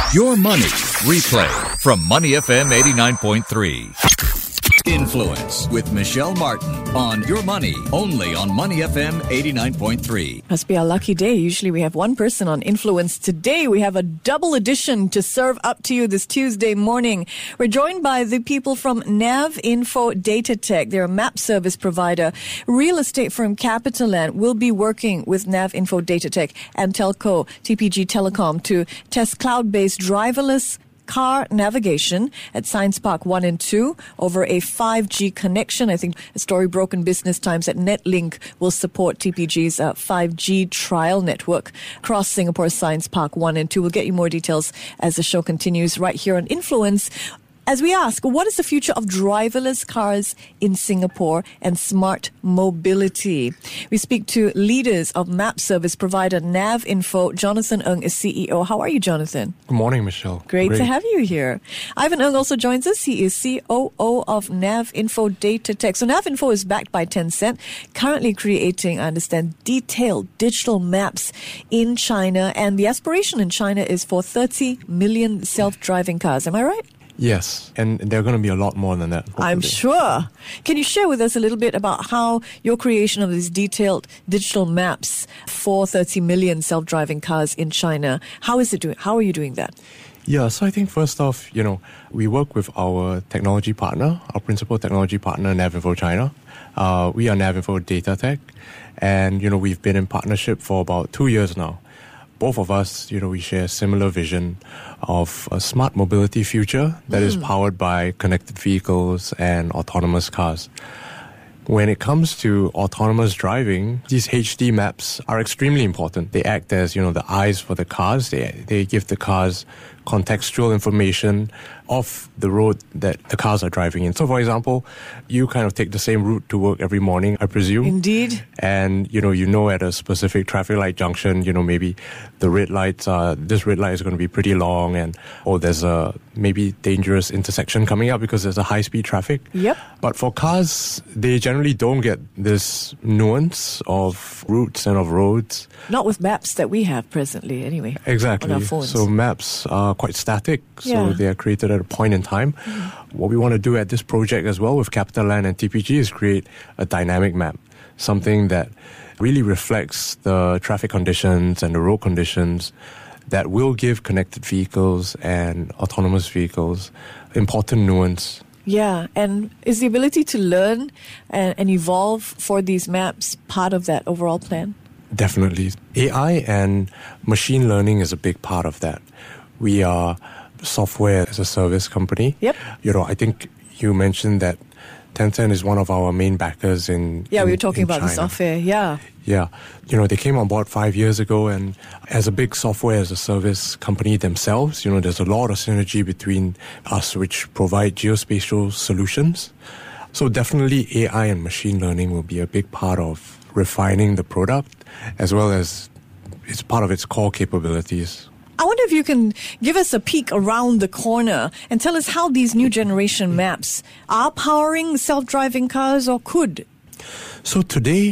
Your Money Replay from Money FM 89.3. Influence with Michelle Martin on Your Money, only on Money FM 89.3. Must be a lucky day. Usually we have one person on Influence. Today we have a double edition to serve up to you this Tuesday morning. We're joined by the people from NavInfo Datatech. They're a map service provider. Real estate firm CapitaLand will be working with NavInfo Datatech and Telco, TPG Telecom, to test cloud-based driverless car navigation at Science Park 1 and 2 over a 5G connection. I think a story broke in Business Times that Netlink will support TPG's 5G trial network across Singapore Science Park 1 and 2. We'll get you more details as the show continues right here on Influence. As we ask, what is the future of driverless cars in Singapore and smart mobility? We speak to leaders of map service provider NavInfo. Jonathan Ng is CEO. How are you, Jonathan? Good morning, Michelle. Great to have you here. Ivan Ng also joins us. He is COO of NavInfo Datatech. So NavInfo is backed by Tencent, currently creating, I understand, detailed digital maps in China. And the aspiration in China is for 30 million self-driving cars. Am I right? Yes, and there are going to be a lot more than that. Hopefully. I'm sure. Can you share with us a little bit about how your creation of these detailed digital maps for 30 million self-driving cars in China, how is it doing? How are you doing that? Yeah, so I think first off, we work with our technology partner, our principal technology partner, NavInfo China. We are NavInfo Datatech, and, we've been in partnership for about 2 years now. Both of us, we share a similar vision of a smart mobility future that is powered by connected vehicles and autonomous cars. When it comes to autonomous driving, these HD maps are extremely important. They act as, the eyes for the cars. They give the cars contextual information of the road that the cars are driving in. So, for example, you kind of take the same route to work every morning, I presume. Indeed. And, at a specific traffic light junction, maybe the red lights this red light is going to be pretty long, or there's a maybe dangerous intersection coming up because there's a high-speed traffic. Yep. But for cars, they generally don't get this nuance of routes and of roads. Not with maps that we have presently, anyway. Exactly. On our phones. So maps are quite static, so they are created at a point in time. What we want to do at this project as well with CapitaLand and TPG is create a dynamic map, something that really reflects the traffic conditions and the road conditions that will give connected vehicles and autonomous vehicles important nuance. Yeah, and is the ability to learn and evolve for these maps part of that overall plan? Definitely. AI and machine learning is a big part of that. We are software as a service company. Yep. I think you mentioned that Tencent is one of our main backers in we were talking about China. the software, yeah. Yeah. They came on board 5 years ago, and as a big software as a service company themselves, there's a lot of synergy between us, which provide geospatial solutions. So definitely AI and machine learning will be a big part of refining the product, as well as it's part of its core capabilities. I wonder if you can give us a peek around the corner and tell us how these new generation maps are powering self-driving cars or could. So today,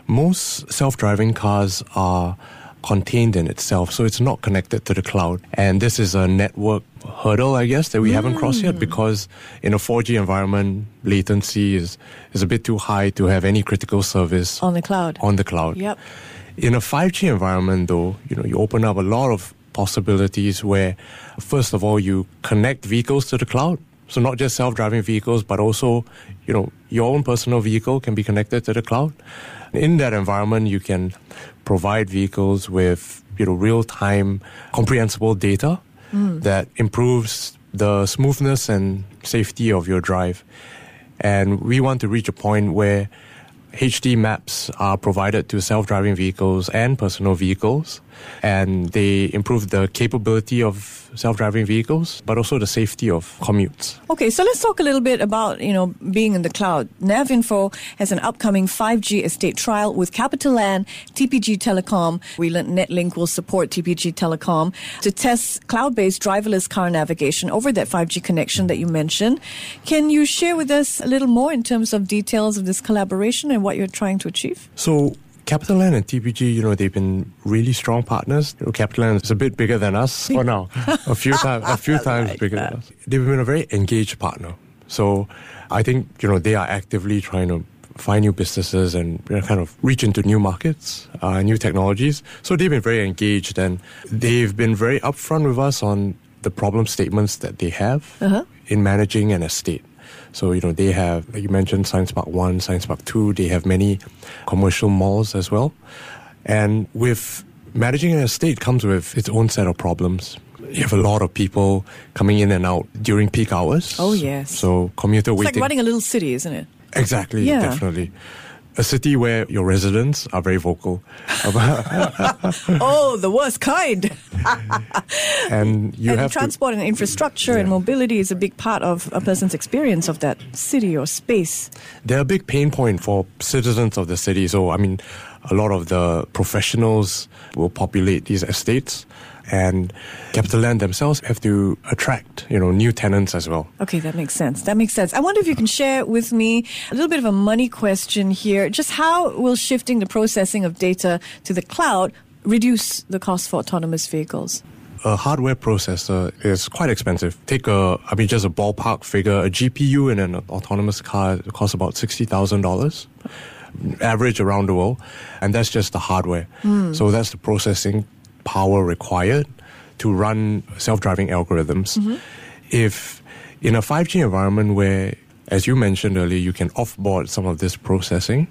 most self-driving cars are contained in itself, so it's not connected to the cloud. And this is a network hurdle, I guess, that we haven't crossed yet, because in a 4G environment, latency is a bit too high to have any critical service on the cloud. Yep. In a 5G environment, though, you open up a lot of possibilities where, first of all, you connect vehicles to the cloud. So not just self-driving vehicles, but also, your own personal vehicle can be connected to the cloud. In that environment, you can provide vehicles with, real-time comprehensible data that improves the smoothness and safety of your drive. And we want to reach a point where HD maps are provided to self-driving vehicles and personal vehicles, and they improve the capability of self-driving vehicles, but also the safety of commutes. Okay, so let's talk a little bit about, being in the cloud. NavInfo has an upcoming 5G estate trial with CapitaLand, TPG Telecom. We learned Netlink will support TPG Telecom to test cloud-based driverless car navigation over that 5G connection that you mentioned. Can you share with us a little more in terms of details of this collaboration and what you're trying to achieve? So CapitaLand and TPG, they've been really strong partners. CapitaLand is a bit bigger than us for now, a few times bigger than us. They've been a very engaged partner. So I think, they are actively trying to find new businesses and kind of reach into new markets, new technologies. So they've been very engaged, and they've been very upfront with us on the problem statements that they have in managing an estate. So, they have, like you mentioned, Science Park 1, Science Park 2, they have many commercial malls as well. And with managing an estate comes with its own set of problems. You have a lot of people coming in and out during peak hours. Oh, yes. So commuter waiting. It's like running a little city, isn't it? Exactly, definitely. A city where your residents are very vocal. Oh, the worst kind. And transport and infrastructure and mobility is a big part of a person's experience of that city or space. They're a big pain point for citizens of the city. So, a lot of the professionals will populate these estates, and CapitaLand themselves have to attract, new tenants as well. Okay, that makes sense. I wonder if you can share with me a little bit of a money question here. Just how will shifting the processing of data to the cloud reduce the cost for autonomous vehicles? A hardware processor is quite expensive. Take just a ballpark figure. A GPU in an autonomous car costs about $60,000. Average around the world, and that's just the hardware. So that's the processing power required to run self-driving algorithms. If in a 5G environment where, as you mentioned earlier, you can offboard some of this processing,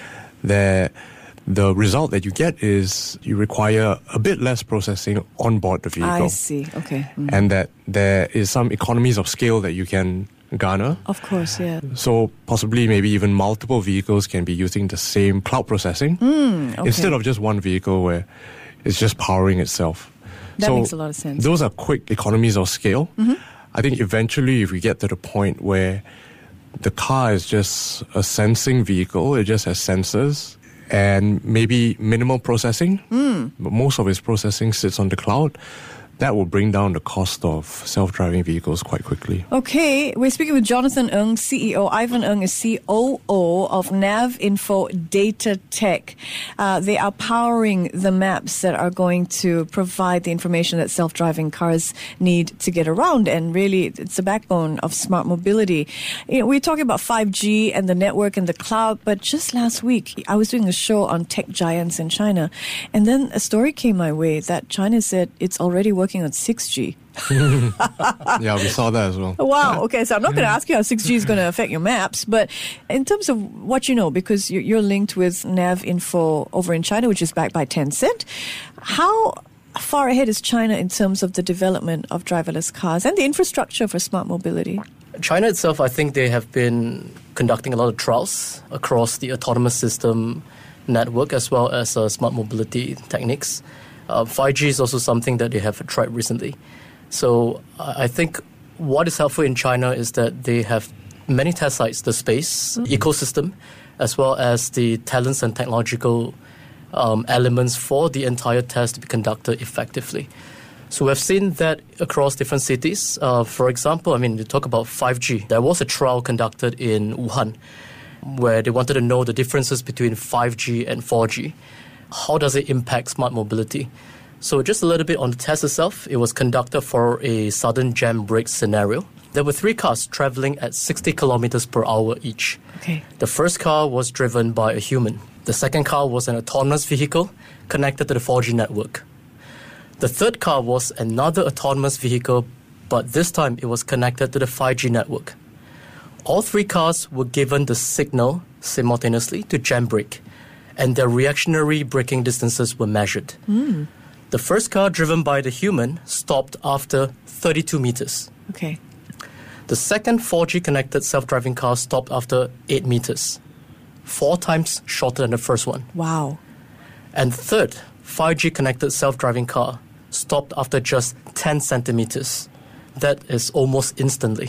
the result that you get is you require a bit less processing on board the vehicle. I see, okay. And that there is some economies of scale that you can garner. Of course, yeah. So possibly maybe even multiple vehicles can be using the same cloud processing instead of just one vehicle where it's just powering itself. That makes a lot of sense. Those are quick economies of scale. I think eventually if we get to the point where the car is just a sensing vehicle, it just has sensors and maybe minimal processing, but most of its processing sits on the cloud, that will bring down the cost of self-driving vehicles quite quickly. Okay, we're speaking with Jonathan Ng, CEO. Ivan Ng is COO of NavInfo Data Tech. They are powering the maps that are going to provide the information that self-driving cars need to get around, and really it's the backbone of smart mobility. We're talking about 5G and the network and the cloud, but just last week I was doing a show on tech giants in China, and then a story came my way that China said it's already working on 6G. Yeah, we saw that as well. Wow. Okay, so I'm not going to ask you how 6G is going to affect your maps, but in terms of what you know, because you're linked with NavInfo over in China, which is backed by Tencent, how far ahead is China in terms of the development of driverless cars and the infrastructure for smart mobility? China itself, I think they have been conducting a lot of trials across the autonomous system network as well as smart mobility techniques. 5G is also something that they have tried recently. So I think what is helpful in China is that they have many test sites, the space ecosystem, as well as the talents and technological elements for the entire test to be conducted effectively. So we've seen that across different cities. For example, you talk about 5G. There was a trial conducted in Wuhan where they wanted to know the differences between 5G and 4G. How does it impact smart mobility? So just a little bit on the test itself. It was conducted for a sudden jam brake scenario. There were 3 cars traveling at 60 kilometers per hour each. Okay. The first car was driven by a human. The second car was an autonomous vehicle connected to the 4G network. The third car was another autonomous vehicle, but this time it was connected to the 5G network. All 3 cars were given the signal simultaneously to jam brake, and their reactionary braking distances were measured. The first car, driven by the human, stopped after 32 meters. Okay. The second 4G connected self-driving car stopped after 8 meters, 4 times shorter than the first one. Wow. And the third 5G connected self-driving car stopped after just 10 centimeters. That is almost instantly.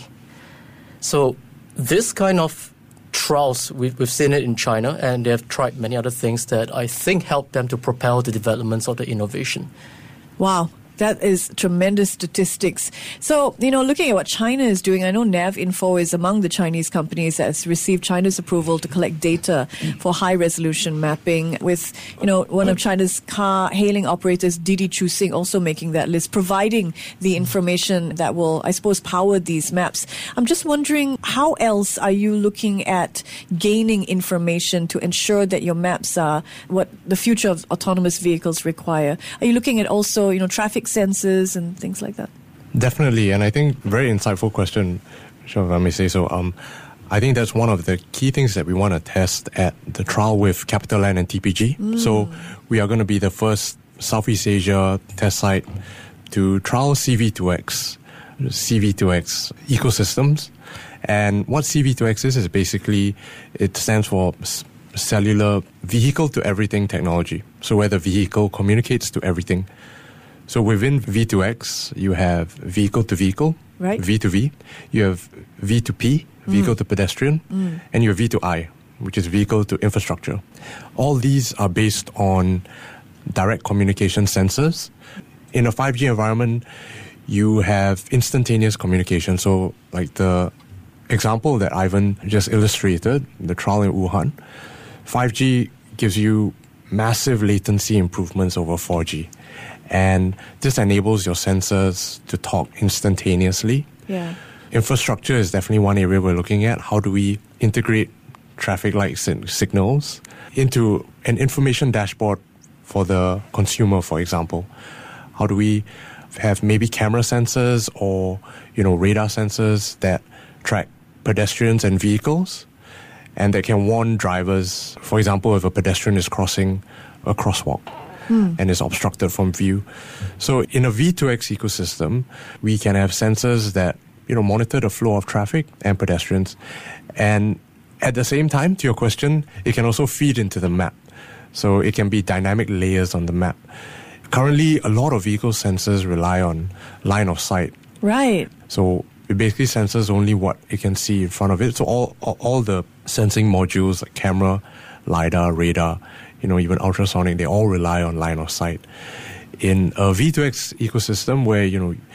So this kind of trials, we've seen it in China, and they have tried many other things that I think help them to propel the developments of the innovation. Wow. That is tremendous statistics. So, looking at what China is doing, I know NavInfo is among the Chinese companies that has received China's approval to collect data for high-resolution mapping with, one of China's car-hailing operators, Didi Chuxing, also making that list, providing the information that will, I suppose, power these maps. I'm just wondering, how else are you looking at gaining information to ensure that your maps are what the future of autonomous vehicles require? Are you looking at also, traffic sensors and things like that? Definitely, and I think very insightful question, if I may say so. I think that's one of the key things that we want to test at the trial with CapitaLand and TPG. So we are going to be the first Southeast Asia test site to trial CV2X ecosystems. And what CV2X is basically, it stands for cellular vehicle to everything technology. So where the vehicle communicates to everything. So within V2X, you have vehicle to vehicle, right. V2V. You have V2P, vehicle to pedestrian, and you have V2I, which is vehicle to infrastructure. All these are based on direct communication sensors. In a 5G environment, you have instantaneous communication. So like the example that Ivan just illustrated, the trial in Wuhan, 5G gives you massive latency improvements over 4G. And this enables your sensors to talk instantaneously. Yeah. Infrastructure is definitely one area we're looking at. How do we integrate traffic light signals into an information dashboard for the consumer, for example? How do we have maybe camera sensors or, radar sensors that track pedestrians and vehicles and that can warn drivers, for example, if a pedestrian is crossing a crosswalk and is obstructed from view. So in a V2X ecosystem, we can have sensors that, monitor the flow of traffic and pedestrians. And at the same time, to your question, it can also feed into the map. So it can be dynamic layers on the map. Currently, a lot of vehicle sensors rely on line of sight. Right. So it basically senses only what it can see in front of it. So all the sensing modules like camera, LiDAR, radar, even ultrasonic, they all rely on line of sight. In a V2X ecosystem where,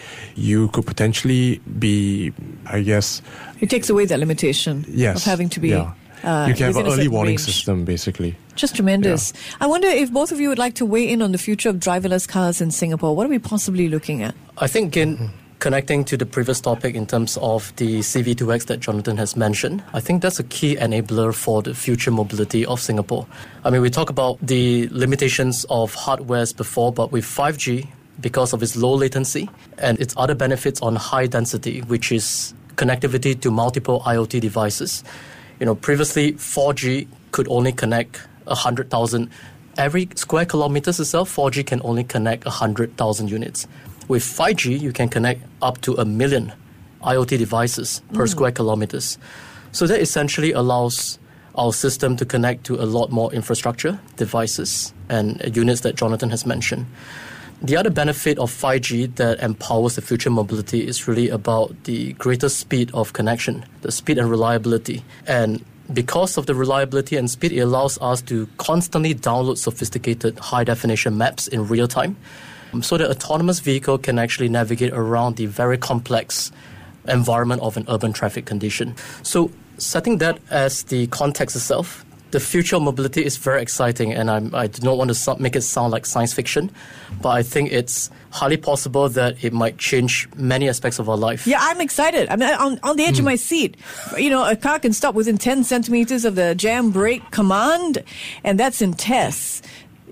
you could potentially be, I guess... It takes away that limitation of having to be... Yeah. You can have an early warning system, basically. Just tremendous. Yeah. I wonder if both of you would like to weigh in on the future of driverless cars in Singapore. What are we possibly looking at? I think connecting to the previous topic in terms of the CV2X that Jonathan has mentioned, I think that's a key enabler for the future mobility of Singapore. I mean, we talk about the limitations of hardwares before, but with 5G, because of its low latency and its other benefits on high density, which is connectivity to multiple IoT devices. Previously 4G could only connect 100,000. Every square kilometers itself, 4G can only connect 100,000 units. With 5G, you can connect up to 1 million IoT devices per square kilometers. So that essentially allows our system to connect to a lot more infrastructure, devices, and units that Jonathan has mentioned. The other benefit of 5G that empowers the future mobility is really about the greater speed of connection, the speed and reliability. And because of the reliability and speed, it allows us to constantly download sophisticated high-definition maps in real time, so the autonomous vehicle can actually navigate around the very complex environment of an urban traffic condition. So setting that as the context itself, the future of mobility is very exciting, and I do not want to make it sound like science fiction, but I think it's highly possible that it might change many aspects of our life. Yeah, I'm excited. I'm on the edge of my seat. A car can stop within 10 centimeters of the jam brake command, and that's in tests.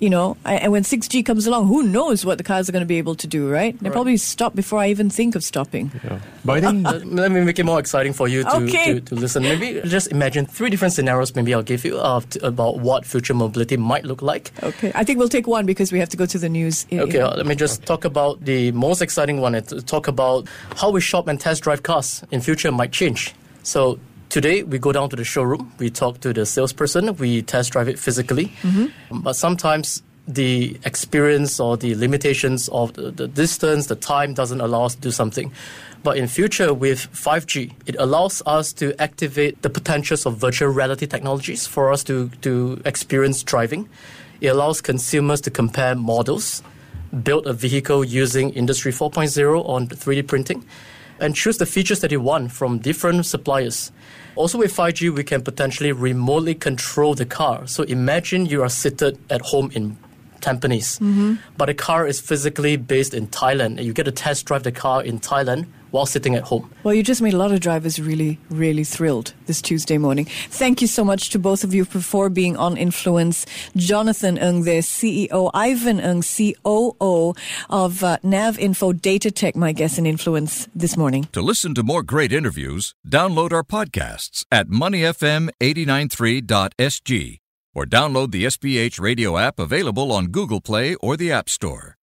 And when 6G comes along, who knows what the cars are going to be able to do, right? They'll probably stop before I even think of stopping. Yeah. But I think... let me make it more exciting for you to listen. Maybe just imagine 3 different scenarios maybe I'll give you about what future mobility might look like. Okay. I think we'll take one because we have to go to the news. Let me just talk about the most exciting one. Talk about how we shop and test drive cars in future might change. So today, we go down to the showroom, we talk to the salesperson, we test drive it physically. But sometimes the experience or the limitations of the distance, the time doesn't allow us to do something. But in future, with 5G, it allows us to activate the potentials of virtual reality technologies for us to experience driving. It allows consumers to compare models build a vehicle using Industry 4.0 on 3D printing, and choose the features that you want from different suppliers. Also with 5G, we can potentially remotely control the car. So imagine you are seated at home in Tampines, but the car is physically based in Thailand, and you get to test drive the car in Thailand while sitting at home. Well, you just made a lot of drivers really, really thrilled this Tuesday morning. Thank you so much to both of you for being on Influence. Jonathan Ng, the CEO, Ivan Ng, COO of Nav Info Data Tech, my guest in Influence this morning. To listen to more great interviews, download our podcasts at moneyfm893.sg or download the SPH radio app available on Google Play or the App Store.